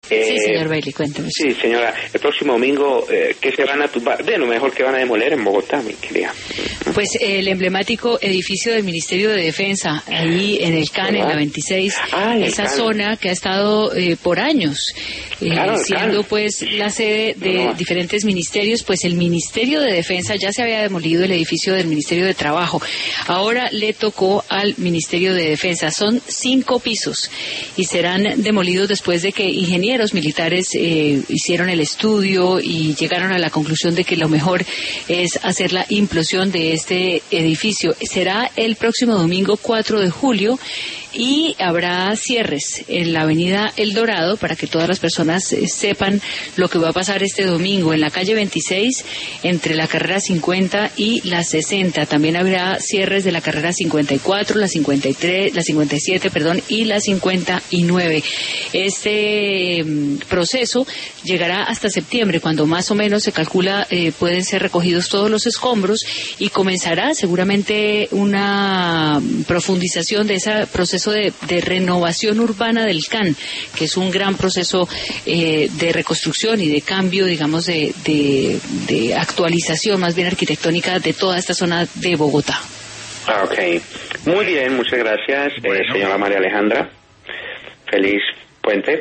Sí, señor Bailey, cuénteme. Sí, señora, el próximo domingo, ¿qué se van a tumbar? De lo mejor que van a demoler en Bogotá, mi querida. Pues el emblemático edificio del Ministerio de Defensa, ahí en el CAN, en la 26, esa zona que ha estado por años siendo pues la sede de diferentes ministerios. Pues el Ministerio de Defensa ya se había demolido el edificio del Ministerio de Trabajo. Ahora le tocó al Ministerio de Defensa. Son 5 pisos y serán demolidos después de que ingenieros militares hicieron el estudio y llegaron a la conclusión de que lo mejor es hacer la implosión de este edificio. Será el próximo domingo 4 de julio y habrá cierres en la avenida El Dorado para que todas las personas sepan lo que va a pasar este domingo. En la calle 26, entre la carrera 50 y la 60. También habrá cierres de la carrera 54, la 53, la 57, y la 59. Este proceso llegará hasta septiembre, cuando más o menos se calcula pueden ser recogidos todos los escombros, y comenzará seguramente una profundización de ese proceso de renovación urbana del CAN, que es un gran proceso de reconstrucción y de cambio, digamos, de actualización más bien arquitectónica de toda esta zona de Bogotá. Ok, muy bien, muchas gracias, señora María Alejandra. Feliz puente.